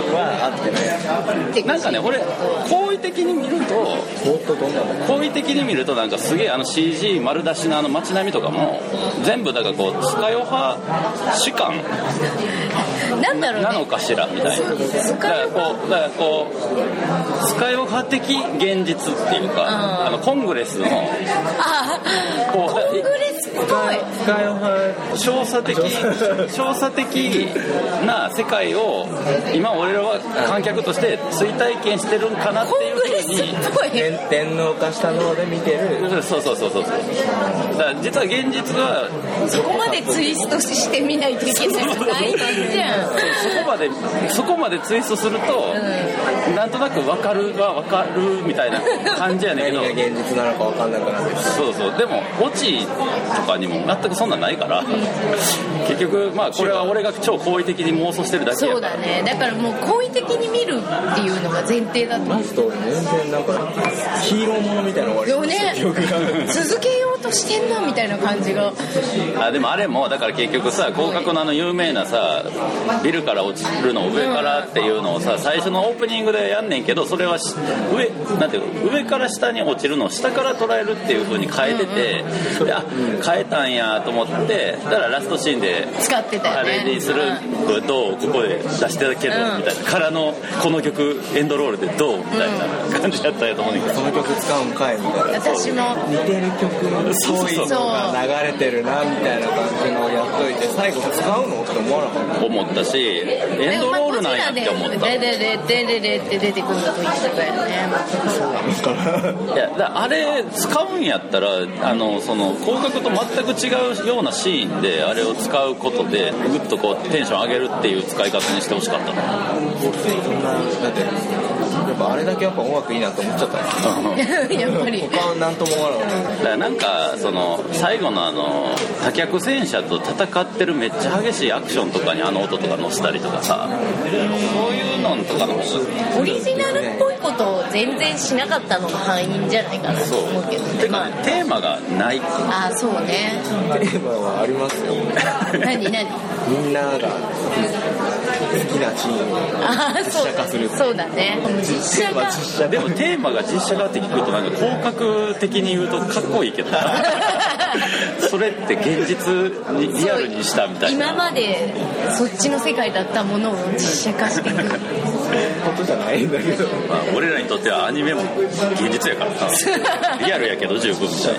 は合ってない。 なんかね俺好意的に見るともっとどんなの好意的に見るとなんかすげえあの シージー 丸出しのあの街並みとかも全部だからこうスカヨハ主観なんだろう、ね、 なのかしらみたいな。だからこうだからこうスカヨハ的現実っていうか、あのコングレスのあこうコングレスっぽいスカヨハ少佐的少佐的な世界を今俺らは観客として追体験してるんかなっていうふうに天, 天皇化したので見てる。 そうそうそうそう。だから実は現実はそこまでツイストしてみないといけない大変じゃん。 そこまでそこまでツイストすると、うん、なんとなく分かるは分かるみたいな感じやねんけど何が現実なのか分かんなくなってる。 そうそう。でもオチとかにも全くそんなんないから結局まあこれは俺が超好意的に妄想してるだけやから。 そうだね。だからもう好意的に見るっていうのが前提だと思う。 ラスト全然なんかヒーローものみたいな終わりね、続けようとしてんなみたいな感じが。 あでもあれもだから結局さ広角のあの有名なさビルから落ちるの上からっていうのをさ最初のオープニングでやんねんけどそれは上なんていう上から下に落ちるのを下から捉えるっていう風に変えてて、であ変えたんやと思ってだからラストシーンで使ってたよね。 レディーするどうここで出してたけどみたいなからのこの曲エンドロールでどうみたいな感じだったんやと思うんだけど、 その曲使うんかいみたいな。 私も似てる曲っぽいのが流れてるなみたいな感じのをやっといて最後使うのって思わなかった。 思ったしエンドロールなんやって思った。 レレレレレレって出てくると言ってたよね。 いやだあれ使うんやったらあのその広角と全く違うようなシーンであれを使うことでグッとこうテンション上げるっていう使い方にしてほしかったな。 そんなだってやっぱあれだけやっぱ音楽いいなと思っちゃったやっぱり他は何とも思わなかった。 だからなんかその最後のあの多脚戦車と戦ってるめっちゃ激しいアクションとかにあの音とか乗せたりとかさ、そういうのとかのオリジナルっぽいことを全然しなかったのが敗因じゃないかなと思うけどね。 てかテーマがない。 ああそうね。 テーマはありますよ。 何何みんなが好きなシーンを実写化する。 そうだね。実写化。 でもテーマが実写化って聞くとなんか広角的に言うとかっこいいけどそれって現実にリアルにしたみたいな。 今までそっちの世界だったものを実写化していくことじゃないんだけど、 まあ、俺らにとってはアニメも現実やからなリアルやけど十分みたいな。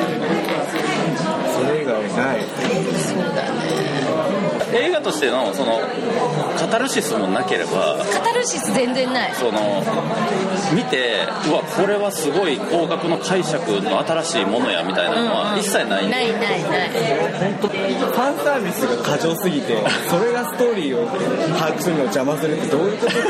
それ以外ない。 そうだね。 映画としてのそのカタルシスもなければカタルシス全然ない。 その見てうわこれはすごい広角の解釈の新しいものやみたいなのは一切ない、 うんうん、ないないない。 本当ファンサービスが過剰すぎてそれがストーリーを把握するのを邪魔するってどういうことだ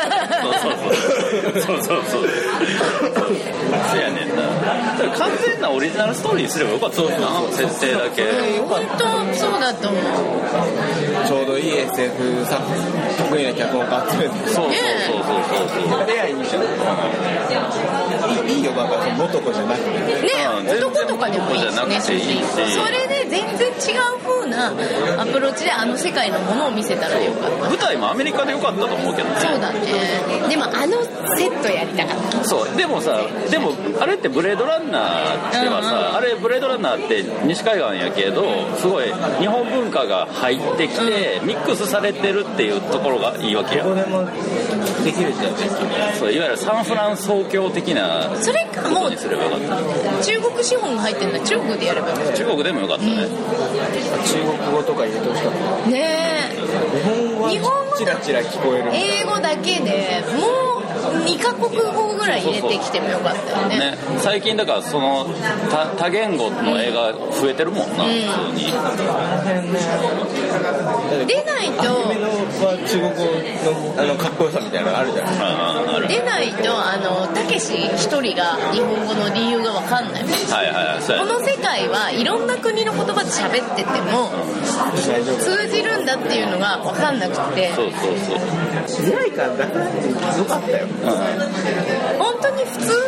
そうそうそうそうそうそうやねんな。だから完全なオリジナルストーリーすればよかったよな。設定だけ本当そうだと思う。 ちょうどいい エスエフ 作得意な脚本家集めて、 そうそうそうそうそうレアいいじゃん。いいよバカ元子じゃなくてね、 男とかでもいいしね。それで全然違う風なアプローチであの世界のものを見せたらよかった。 舞台もアメリカでよかったと思うけどね。 そうだね。でもあのセットやりたかった。 そうでもさでもあれってブレードランナーではさ、うんうん、あれブレードランナーって西海岸やけどすごい日本文化が入ってきて、うん、ミックスされてるっていうところがいいわけや。 どこでもできるじゃん。 そういわゆるサンフラン創教的なそれかもうにすればよかった。 中国資本が入ってるのは中国でやればよかった。 中国でもよかったね、うん、 中国語とか入れてほしかったねえ。 日本語はチラチラ聞こえる。 英語だけでもうにカ国語ぐらい入れてきてもよかったよ ね, ね最近だからその 多, 多言語の映画増えてるもんな、うん、普通に、 うん、出ないとアニメのは中国語のあのかっこよさみたいなのあるじゃん。 あある。 出ないとあのたけし一人が日本語の理由が分かんない。 はいはいそうや。 この世界はいろんな国の言葉で喋ってても通じるんだっていうのが分かんなくて。 そうそうそう。 未来感なくなってよかったよ。 本当に普通の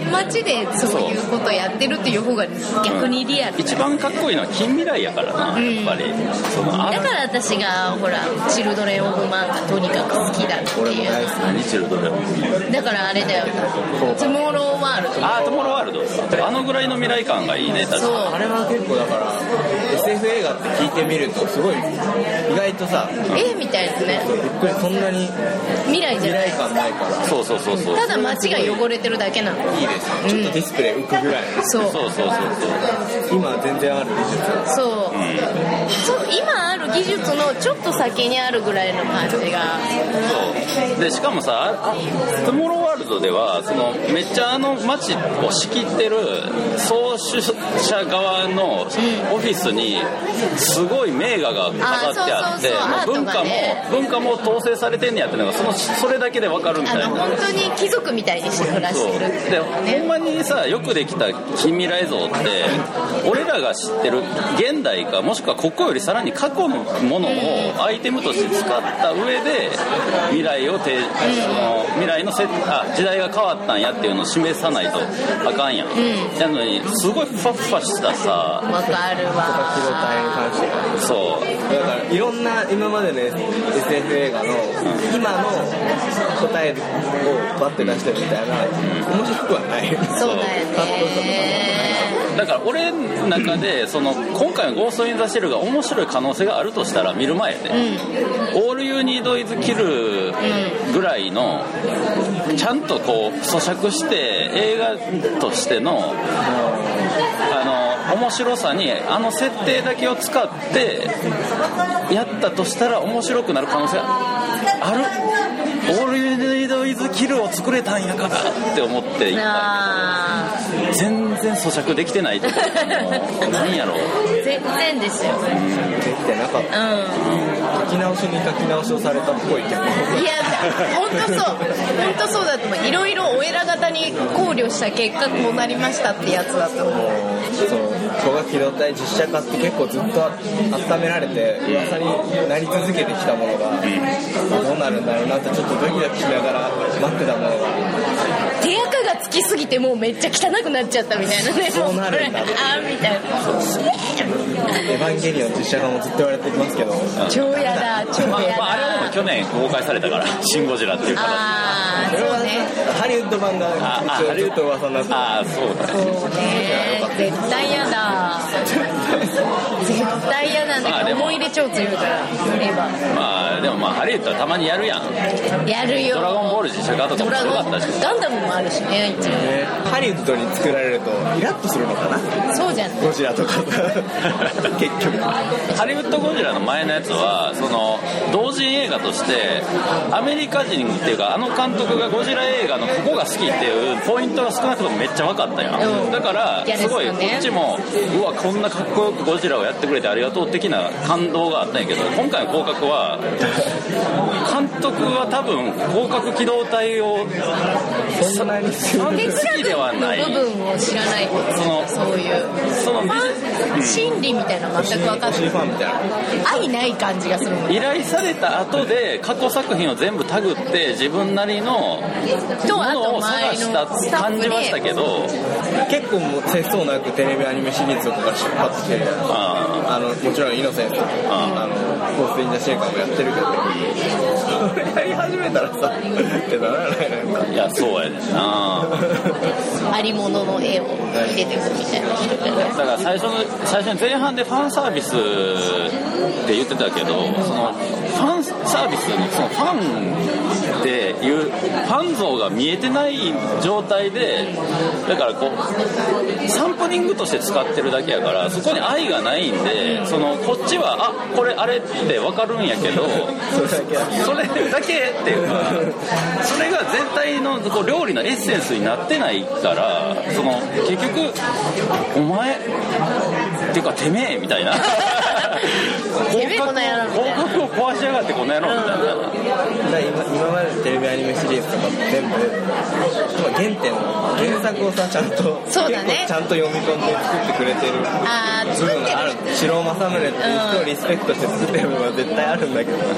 街でそういうことやってるっていう方が逆にリアル、 うん、一番かっこいいのは近未来やからな、うん、やっぱりそのだから私がほらチルドレンオブマンがとにかく好きだっていう。 何チルドレンオブマンだからあれだよ、トゥモローワールド。 あートゥモローワールド、あのぐらいの未来感がいいね。確かにあれは結構だから エスエフ 映画って聞いてみるとすごい意外とさえみたいなね、 びっくり、そんなに未来じゃない未来感ないから。 そうそうそうそう、 ただ街が汚れてるだけなの。 いいですね、ちょっとディスプレイ浮くぐらい、 うん、そうそうそうそうそう今全然ある技術。 そう、うん、そう今ある技術のちょっと先にあるぐらいの感じが。 そうでしかもさトゥモローワールドではそのめっちゃあの街を仕切ってる創始者側のオフィスにすごい名画が飾ってあって文化も文化も統制されてんねやってのがそのそれだけで分かるみたいな。 あの本当に貴族みたいにして暮らしてるで、ね、ほんまにさよくできた近未来像って俺らが知ってる現代かもしくはここよりさらに過去のものをアイテムとして使った上で未来をて、うん、その未来のせあ時代が変わったんやっていうのを示さないとあかんやん、うん、なのにすごいふわふわしたさわかるわ機動隊に関してはそうだからいろんな今までの エスエフ 映画の今の答えをバッて出してるみたいな面白くはない。 そうだよね。 だから俺の中でその今回のゴースト・イン・ザ・シェルが面白い可能性があるとしたら見る前で、うん、オール・ユー・ニード・イズ・キルぐらいのちゃんとこう咀嚼して映画としてのあの面白さにあの設定だけを使ってやったとしたら面白くなる可能性ある。オール・ユー・ニード・イズ・キルを作れたんやからって思っていっぱい全然咀嚼できてないとか何やろう全然ですよ、うん、 できてなかった、うん、書き直しに書き直しをされたっぽいけどいや本当そう本当そうだと思う。いろいろお偉方に考慮した結果こうなりましたってやつだと思う。 そう古賀機動隊実写化って結構ずっと温められて噂になり続けてきたものが、うん、どうなるんだろうなってちょっとドキドキしながら待ってたものが手垢がつきすぎてもうめっちゃ汚くなっちゃったみたいなね。 そうなるんだあみたいな。 エヴァンゲリオン実写化もずっと言われてますけど超やだ超やだ、まあまあ、あれはもう去年公開されたからシン・ゴジラっていう形。 ああそうね。 ハリウッド版がちょっと噂になって。 ああそうだね。 そうね絶対やだ絶対嫌なんだけど思い入れ超強いから言えば。 まあでもまあハリウッドはたまにやるやん。 やるよ。 ドラゴンボール実写化とかもすごかったしガンダムもあるしね一応、 ね、ハリウッドに作られるとイラッとするのかな。 そうじゃんゴジラとか結局ハリウッドゴジラの前のやつはその同人映画としてアメリカ人っていうかあの監督がゴジラ映画のここが好きっていうポイントが少なくともめっちゃ分かったやん、うん、だからすごいこっちもうわこんなかっこよくゴジラをやってくれてありがとう的な感動があったんやけど今回の降格は監督は多分降格機動隊をそんなに好きではない部分を知らないそのそういうそのファン心理みたいなの全く分かんない愛ない感じがする依頼された後で過去作品を全部タグって自分なりのものを探した感じましたけど結構もう節操なくテレビアニメシリーズとか出発してるあのもちろんイノセンスとかあのゴースト・イン・ザ・シェイカーもやってるけどそれやり始めたらさってならないなんかいやそうやねんなありものの絵を入れてくみたいな人だから最初の最初に前半でファンサービスって言ってたけどそのファンサービスのそのファンっていうファン像が見えてない状態でだからこうサンプリングとして使ってるだけやからそこに愛がないんでそのこっちはあこれあれって分かるんやけどそれだけっていうかそれが全体のこう料理のエッセンスになってないからその結局お前っていうかてめえみたいなてめえこの野郎広告を壊しやがってこの野郎みたいな、うん、 今, 今までのテレビアニメシリーズとかも全部原点の原作をさちゃんとそうだ、ね、 ちゃんと読み込んで作ってくれてる部分がある。城政宗っていう人をリスペクトして作ってる部分は絶対あるんだけど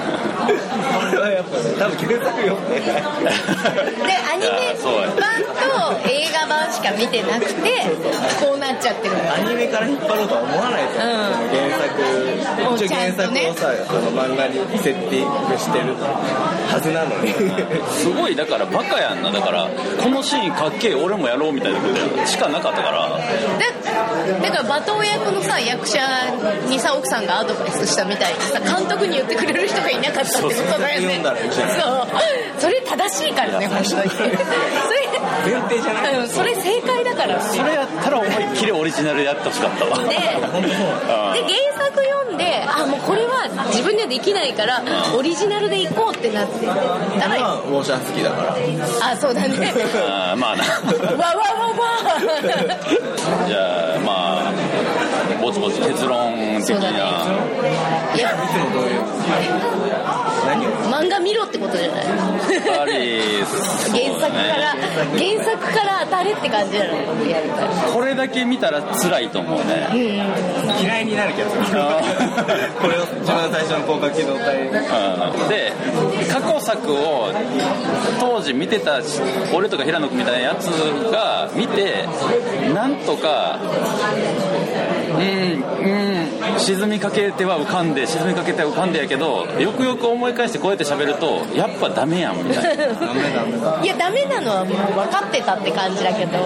れはやっぱね多分原作読んでないでアニメ版と映画版しか見てなくてこうなっちゃってるアニメから引っ張ろうとは思わないと、うん、原作一応原作をさ、ね、その漫画にセッティングしてるはずなのにすごいだからバカやんな。だからこのシーンかっけえ俺もやろうみたいなことしかなかったからだ, だから罵倒役のさ役者にさ奥さんがアドバイスしたみたいにさ監督に言ってくれる人がいなかったってことだよね。そうそれ正しいからね本当にそれ前提じゃない、 うん、それ正解だから、ね、 それやったら思いっきりオリジナルやってほしかったわ。で, で原作読んであもうこれは自分にはできないからオリジナルでいこうってなってだからウォーシャー好きだからあそうだねあまあなわわわわじゃあまあぼちぼち結論的な、ね、 いやいつもどういう何を漫画見ろってことじゃないやっぱり原作から原作から当たれって感じじゃないやるからこれだけ見たら辛いと思うね、 うん、 嫌いになるけどこれを一番最初の広角機動隊、 うん、で過去作を当時見てた俺とか平野君みたいなやつが見てなんとかうんうん沈みかけては浮かんで沈みかけては浮かんでやけどよくよく思い返してこうやって喋るとやっぱダメやんみたいなダメダメだいやダメなのはもう分かってたって感じだけど、うん、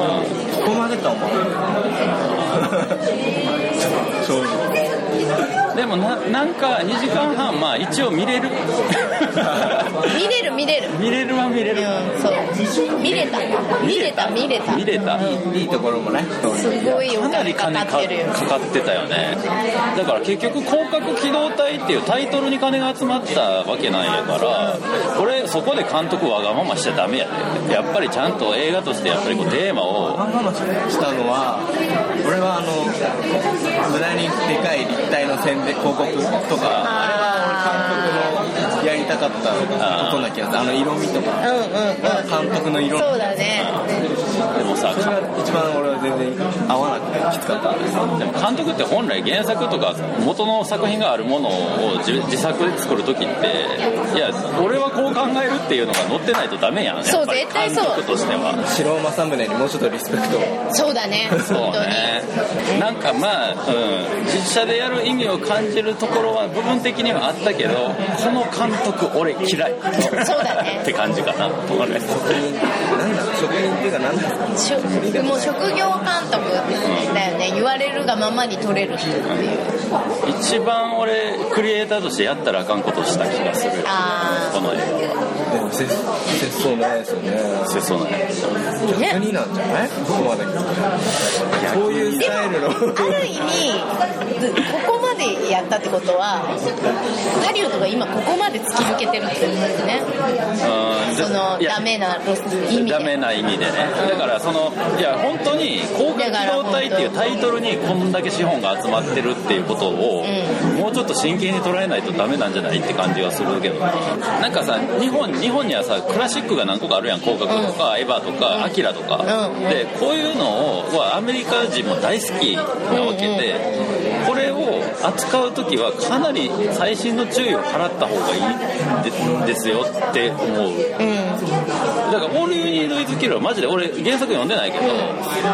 ここまでと思う正直でも な, なんかにじかんはんまあ一応見れる見れる見れる見れるは見れる、 うん、そう見れた見れた見れた見れた、 うん、いいところもねすごいお金かかってるよかかってたよね。だから結局広角機動隊っていうタイトルに金が集まったわけなんやから俺そこで監督わがまましちゃダメやで。やっぱりちゃんと映画としてやっぱりこうテーマをわがまましたのは俺はあの無駄にでかい立体の宣伝広告とかあれは俺監督のやりたかったことな気がする。あの色味とか、うんうんうん、監督の色味そうだね。 でもさそれが一番俺は全然合わなくてきつかったんです。 でも監督って本来原作とか元の作品があるものを 自, 自作で作るときっていや俺はこう考えるっていうのが載ってないとダメやん。 そう絶対そう。 監督としては白尾政宗にもうちょっとリスペクトを。 そうだね。 そうね。なんかまあ、うん、実写でやる意味を感じるところは部分的にはあったけどこの監督俺嫌いそうだねって感じかなとかね。 職人なんだ職人っていうか何ですか。 もう職業監督だよね、うん、言われるがままに撮れる人っていう、 うん、一番俺クリエイターとしてやったらあかんことした気がするあこの映画は。 でも節操ないですよね。 節操ない逆になんじゃない、ここまでそういうスタイルのある意味ここまでやったってことはハリウッドが今ここまで突き抜けてるってことですね。うんそのダメな意味でダメな意味でね、うん、だからそのいや本当に広角機動隊っていうタイトルにこんだけ資本が集まってるっていうことを、うん、もうちょっと真剣に捉えないとダメなんじゃないって感じがするけどね。なんかさ日本日本にはさクラシックが何個かあるやん。広角とか、うん、エヴァとかアキラとか、うん、でこういうのをはアメリカ人も大好きなわけで、うんうん、これを扱うときはかなり細心の注意を払った方がいいですよって思う、うん、だからオールユニードイズキルはマジで俺原作読んでないけど、うん、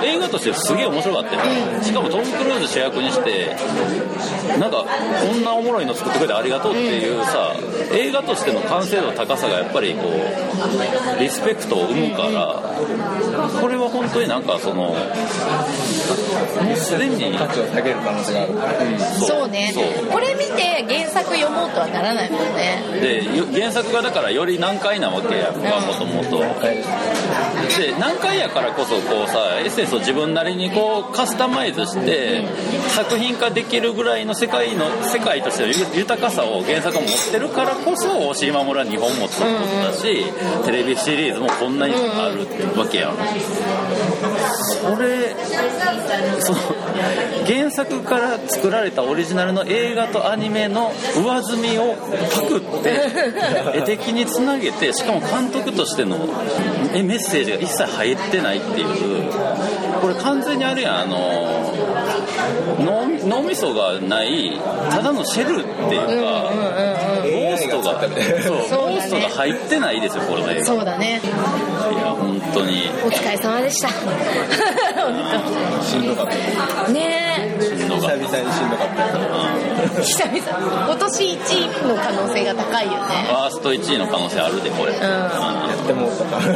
映画としてすげえ面白かったよ、うん、しかもトム・クルーズ主役にしてなんかこんなおもろいの作ってくれてありがとうっていうさ、うん、映画としての完成度の高さがやっぱりこうリスペクトを生むから、これは本当になんかそのもうすでに価値を下げる可能性がある、 うん、そうそうね。そうこれ見て原作読もうとはならないもんね。 で原作がだからより難解なわけやんか、もともと。で難解やからこそこうさエッセンスを自分なりにこうカスタマイズして作品化できるぐらいの世界の世界としての豊かさを原作が持ってるからこそ押井守は日本も作ったし、うんうん、テレビシリーズもこんなにあるわけやん。それその原作から作られたオオリジナルの映画とアニメの上積みをパクって絵的につなげて、しかも監督としてのメッセージが一切入ってないっていう、これ完全にあるやん、あの脳, 脳みそがないただのシェルっていうか、うんうんうんうん、ゴーストがそう、ゴーストが入ってないですよこれの映画。 そうだね。 いや本当にお疲れ様でした。 しんどかったねえ、 久々にしんどかった、 うん、久々今年いちいの可能性が高いよね。 ファーストいちいの可能性あるでこれ、うん、やってもうたか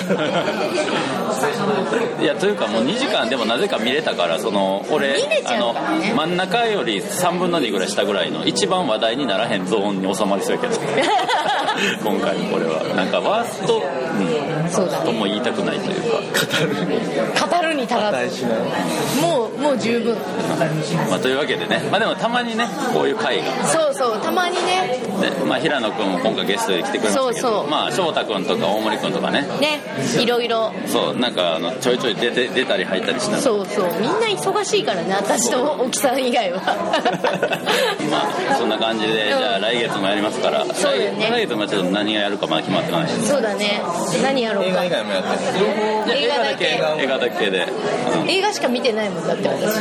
いやというかもうにじかんでもなぜか見れたから、その俺見れちゃうからね、 あの真ん中よりさんぶんのにぐらい下ぐらいの一番話題にならへんゾーンに収まりそうやけど今回のこれはなんかワースト、うん、そうだね、とも言いたくないというか語るに足らず、もうもう十分、 まあ、というわけでね、まあでもたまにねこういう回が、 そうそうたまにね、 で、まあ、平野くんも今回ゲストで来てくれましたけど、 そうそう、 まあ翔太くんとか大森くんとかねね、いろいろそうなんかあのちょいちょい出て出たり入ったりしながら、 そうそうみんな忙しいからね、私と奥さん以外はまあそんな感じで、じゃあ来月もやりますから、 そうだよね、 来月もちょっと何がやるかまだ決まってないです。 そうだね、何やろうか。 映画以外もやってる。 映画だけ映画だけで、 うん、映画しか見てないもんだって私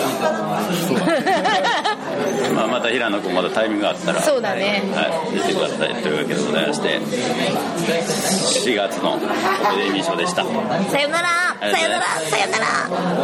まあまた平野君まだタイミングがあったら、 そうだね、 はい、出てくださいというわけでございまして、しがつのオペデミー賞でした。 さよならさよならさよなら。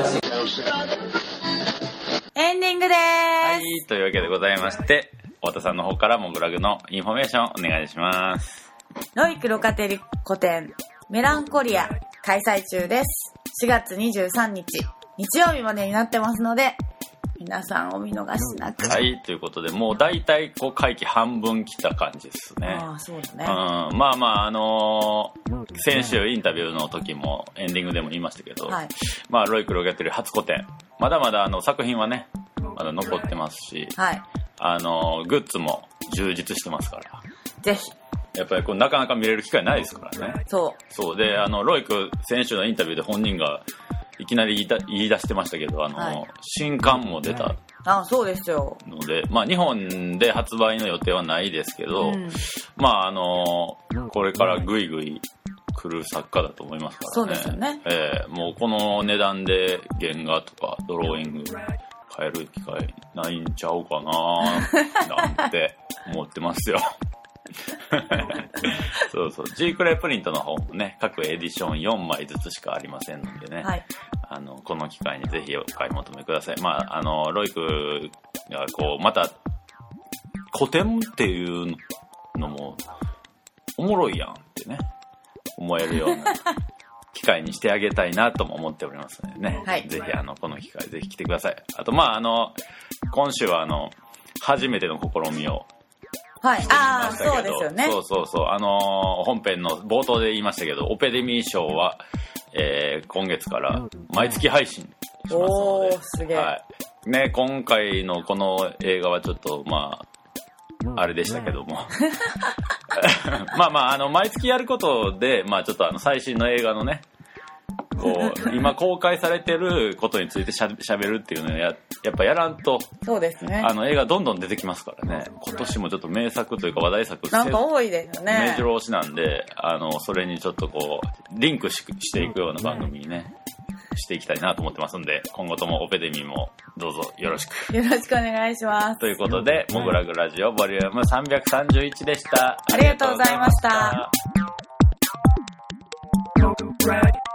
エンディングでーす。 はい、というわけでございまして、太田さんの方からモグラグのインフォメーションお願いします。 ロイクロカテリ古典メランコリア開催中です。しがつにじゅうさんにち日曜日までになってますので、皆さんお見逃しなく。 はい、ということでもう大体こう会期半分来た感じですね。 ああ、そうだね。 うん、まあまああのー、先週インタビューの時もエンディングでも言いましたけど、はい、まあロイクロカテリ初個展、まだまだあの作品はねまだ残ってますし、はい、あのー、グッズも充実してますから、 ぜひ。 やっぱりこうなかなか見れる機会ないですからね。 そうそうで、あのロイク選手のインタビューで本人がいきなり言いだ言い出してましたけど、あの、はい、新刊も出た。 あ、そうですよ。 ので、まあ日本で発売の予定はないですけど、うん、まああのこれからぐいぐい来る作家だと思いますからね。 そうですよね。 えー、もうこの値段で原画とかドローイング買える機会ないんちゃうかななんて思ってますよ。そうそう、G クレイプリントの方もね、各エディションよんまいずつしかありませんのでね、はい、あのこの機会にぜひお買い求めください。まああのロイクがこうまた古典っていうのもおもろいやんってね思えるような機会にしてあげたいなとも思っておりますのでね、はい、ぜひあのこの機会ぜひ来てください。あとまああの今週はあの初めての試みをはい、ああ、そうですよね。 そうそうそう、あのー、本編の冒頭で言いましたけど、オペデミー賞は、えー、今月から毎月配信しますので、おー、すげえ。はい。ね、今回のこの映画はちょっと、まあ、あれでしたけども。まあまあ、あの、毎月やることで、まあちょっとあの、最新の映画のね、こう今公開されてることについてしゃべるっていうのを や, やっぱやらんと、 そうですね、 あの映画どんどん出てきますからね。今年もちょっと名作というか話題作なんか多いですよね。 目白押しなんで、あのそれにちょっとこうリンク し, していくような番組にねしていきたいなと思ってますんで、今後ともオペデミーもどうぞよろしくよろしくお願いします。 ということで、モグラグラジオボリュームさんびゃくさんじゅういちでした。 ありがとうございました。